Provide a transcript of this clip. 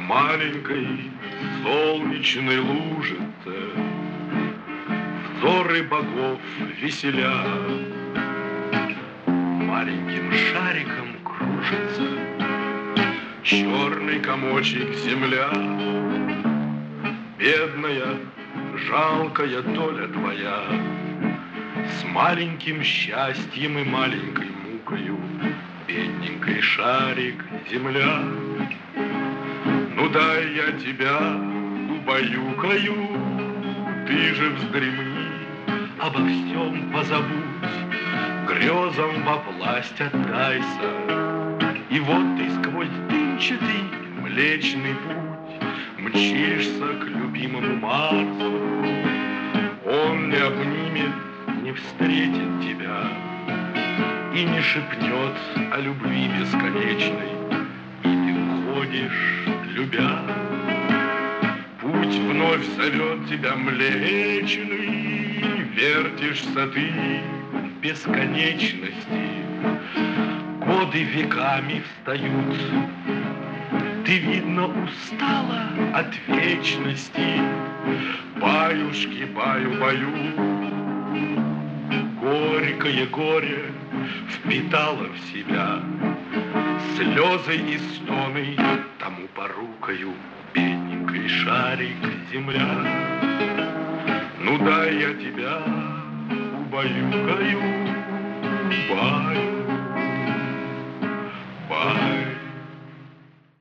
маленькой солнечной лужице взоры богов веселя. Маленьким шариком кружится черный комочек земля. Бедная, жалкая доля твоя, с маленьким счастьем и маленькой мукою, бедненький шарик земля. Ну дай я тебя убаюкаю, ты же вздремни, обо всем позабудь, грезам во власть отдайся. И вот ты сквозь дымчатый Млечный Путь мчишься к любимому Марсу. Он не обнимет, не встретит тебя и не шепнет о любви бесконечной. И ты уходишь, любя. Путь вновь зовет тебя Млечный, вертишься ты в бесконечности. Годы веками встают, ты, видно, устала от вечности. Баюшки, баю-баю, горькое горе впитала в себя. Слезы и стоны тому порукою, бедненький шарик земля. Ну дай я тебя убаюкаю, баю, баю.